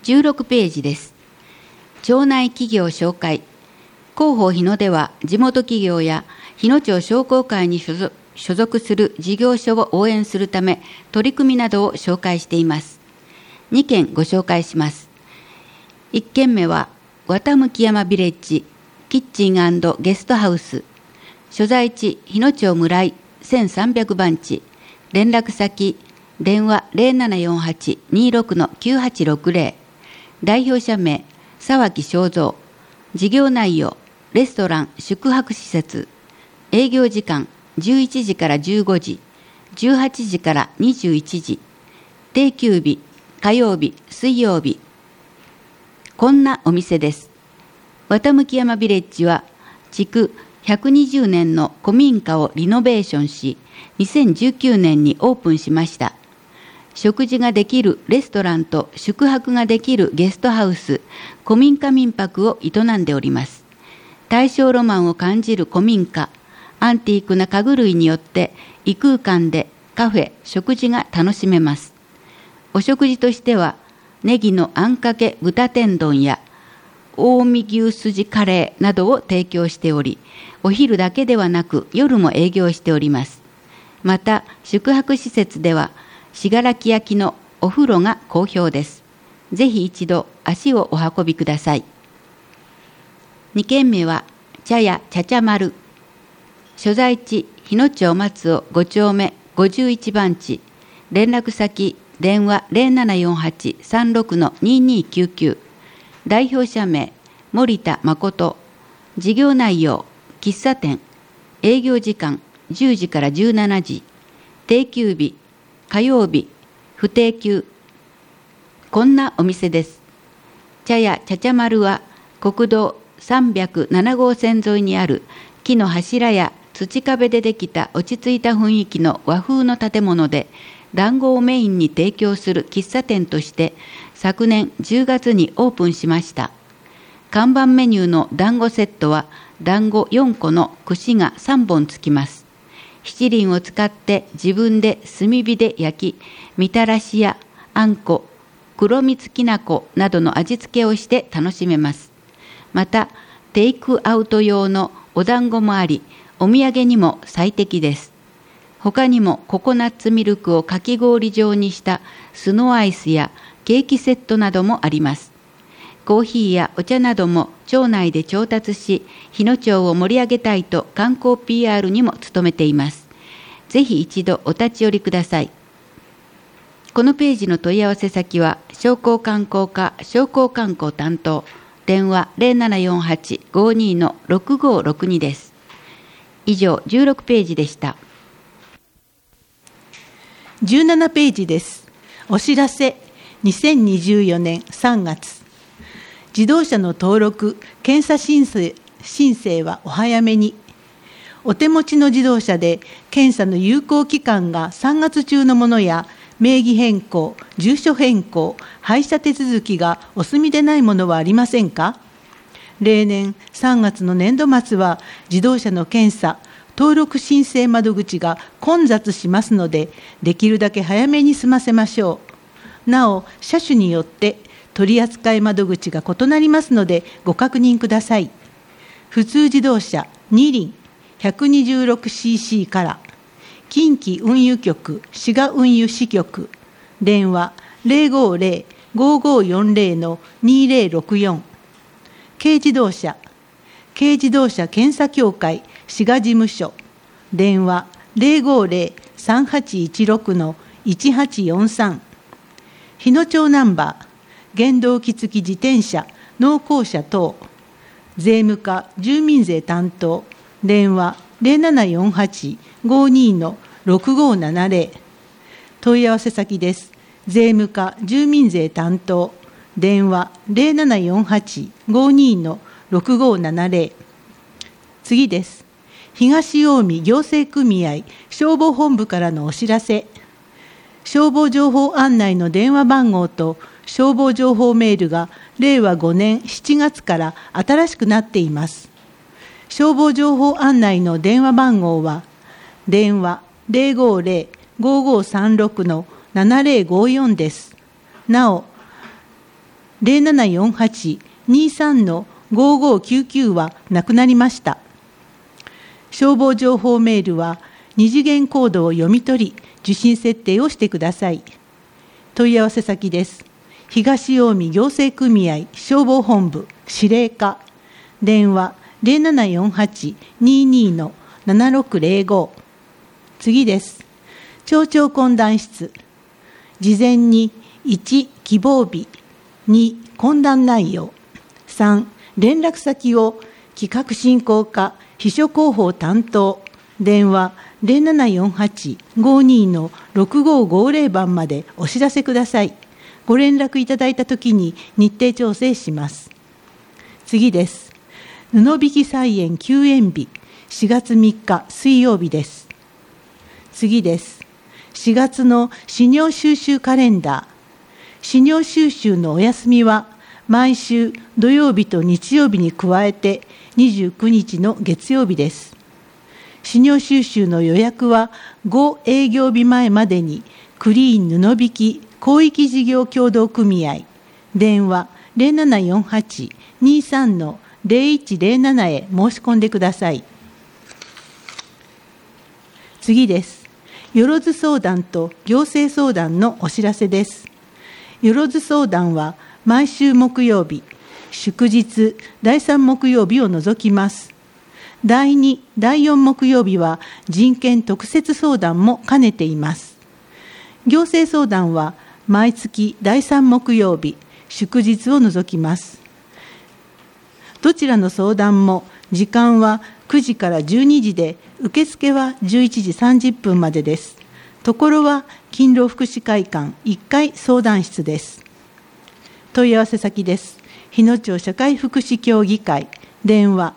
16ページです。町内企業紹介。広報日野では地元企業や日野町商工会に所属する事業所を応援するため取り組みなどを紹介しています。2件ご紹介します。1件目は綿向山ビレッジキッチン&ゲストハウス、所在地日野町村井1300番地、連絡先電話 0748-26-9860、代表者名沢木正蔵、事業内容レストラン宿泊施設、営業時間11時から15時、18時から21時、定休日火曜日水曜日。こんなお店です。綿向山ビレッジは築120年の古民家をリノベーションし、2019年にオープンしました。食事ができるレストランと宿泊ができるゲストハウス、古民家民泊を営んでおります。大正ロマンを感じる古民家、アンティークな家具類によって異空間でカフェ、食事が楽しめます。お食事としては、ネギのあんかけ豚天丼や近江牛すじカレーなどを提供しており、お昼だけではなく夜も営業しております。また、宿泊施設では、信楽焼のお風呂が好評です。ぜひ一度足をお運びください。2軒目は茶屋茶々丸、所在地日野町松尾5丁目51番地、連絡先電話 0748-36-2299、代表者名森田誠、事業内容喫茶店、営業時間10時から17時、定休日火曜日不定休。こんなお店です。茶屋茶々丸は国道307号線沿いにある木の柱や土壁でできた落ち着いた雰囲気の和風の建物で、団子をメインに提供する喫茶店として昨年10月にオープンしました。看板メニューの団子セットは団子4個の串が3本つきます。七輪を使って自分で炭火で焼き、みたらしやあんこ、黒蜜きな粉などの味付けをして楽しめます。また、テイクアウト用のお団子もあり、お土産にも最適です。他にもココナッツミルクをかき氷状にしたスノーアイスやケーキセットなどもあります。コーヒーやお茶なども町内で調達し、日野町を盛り上げたいと観光 PR にも努めています。ぜひ一度お立ち寄りください。このページの問い合わせ先は、商工観光課商工観光担当、電話 0748-52-6562 です。以上、16ページでした。 17ページです。お知らせ。2024年3月。自動車の登録・検査申請はお早めに。お手持ちの自動車で検査の有効期間が3月中のものや、名義変更、住所変更、廃車手続きがお済みでないものはありませんか？例年3月の年度末は自動車の検査、登録申請窓口が混雑しますので、できるだけ早めに済ませましょう。なお、車種によって取扱窓口が異なりますのでご確認ください。普通自動車2輪 126cc から近畿運輸局滋賀運輸支局、電話 050-5540-2064。 軽自動車検査協会滋賀事務所、電話 050-3816-1843。 日野町ナンバー原動機付き自転車、農耕車等、税務課住民税担当、電話 0748-52-6570。 問い合わせ先です。税務課住民税担当、電話 0748-52-6570。 次です。東近江行政組合消防本部からのお知らせ。消防情報案内の電話番号と消防情報メールが令和5年7月から新しくなっています。消防情報案内の電話番号は、電話 050-5536-7054 です。なお、 0748-23-5599はなくなりました。消防情報メールは2次元コードを読み取り、受信設定をしてください。問い合わせ先です。東近江行政組合消防本部司令課、電話0748-22-7605。次です。町長懇談室。事前に1、希望日、2、懇談内容、3、連絡先を企画進行課秘書広報担当、電話0748-52-6550番までお知らせください。ご連絡いただいたときに日程調整します。次です。布引菜園休園日、4月3日水曜日です。次です。4月の資料収集カレンダー。資料収集のお休みは毎週土曜日と日曜日に加えて29日の月曜日です。資料収集の予約は5営業日前までにクリーン布引広域事業協同組合、電話0748-23-0107へ申し込んでください。次です。よろず相談と行政相談のお知らせです。よろず相談は毎週木曜日、祝日、第3木曜日を除きます。第2、第4木曜日は人権特設相談も兼ねています。行政相談は毎月第3木曜日、祝日を除きます。どちらの相談も時間は9時から12時で、受付は11時30分までです。ところは勤労福祉会館1階相談室です。問い合わせ先です。日野町社会福祉協議会、電話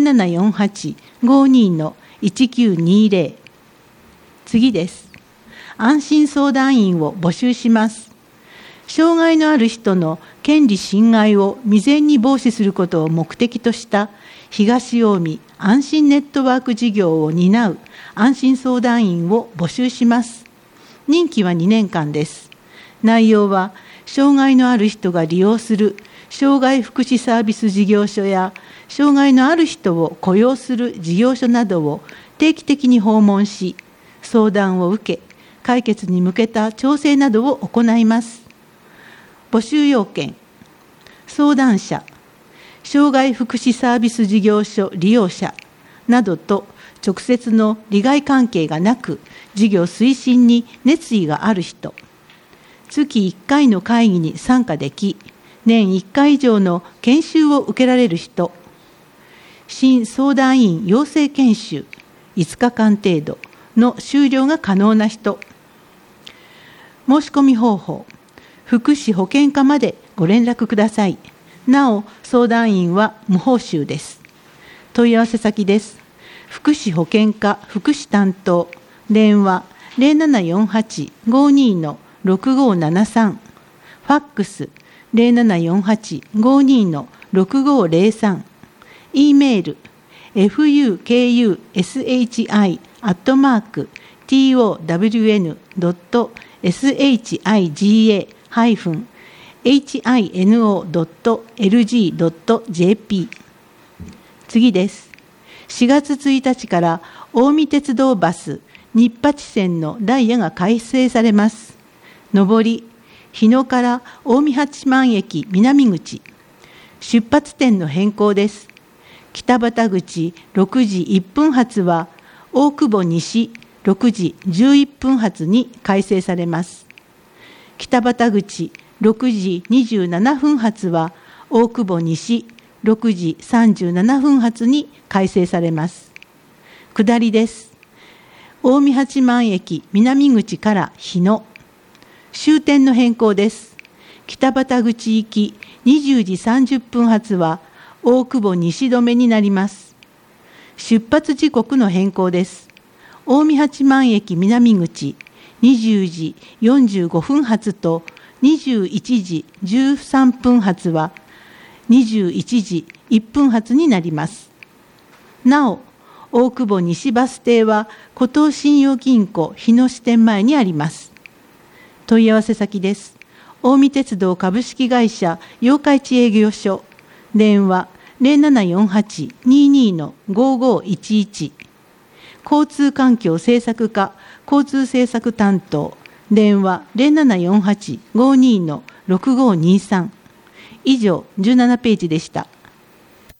0748-52-1920。次です。安心相談員を募集します。障害のある人の権利侵害を未然に防止することを目的とした東近江安心ネットワーク事業を担う安心相談員を募集します。任期は2年間です。内容は、障害のある人が利用する障害福祉サービス事業所や、障害のある人を雇用する事業所などを定期的に訪問し、相談を受け、解決に向けた調整などを行います。募集要件、相談者、障害福祉サービス事業所利用者などと直接の利害関係がなく、事業推進に熱意がある人、月1回の会議に参加でき、年1回以上の研修を受けられる人、新相談員養成研修5日間程度の終了が可能な人。申し込み方法、福祉保健課までご連絡ください。なお、相談員は無報酬です。問い合わせ先です。福祉保健課福祉担当、電話0748-52-6573、ファックス0748-52-6503、E メール fukusiga-town-hino.lg.jp。 次です。4月1日から近江鉄道バス日八線のダイヤが改正されます。上り、日野から近江八幡駅南口、出発点の変更です。北畑口6時1分発は大久保西6時11分発に改正されます。北畑口6時27分発は大久保西6時37分発に改正されます。下りです。近江八幡駅南口から日野、終点の変更です。北畑口行き20時30分発は大久保西止めになります。出発時刻の変更です。近江八幡駅南口20時45分発と21時13分発は21時1分発になります。なお、大久保西バス停は古東信用金庫日野支店前にあります。問い合わせ先です。 近江鉄道株式会社八日市営業所、電話 0748-22-5511。交通環境政策課交通政策担当、電話 0748-52-6523。以上、17ページでした。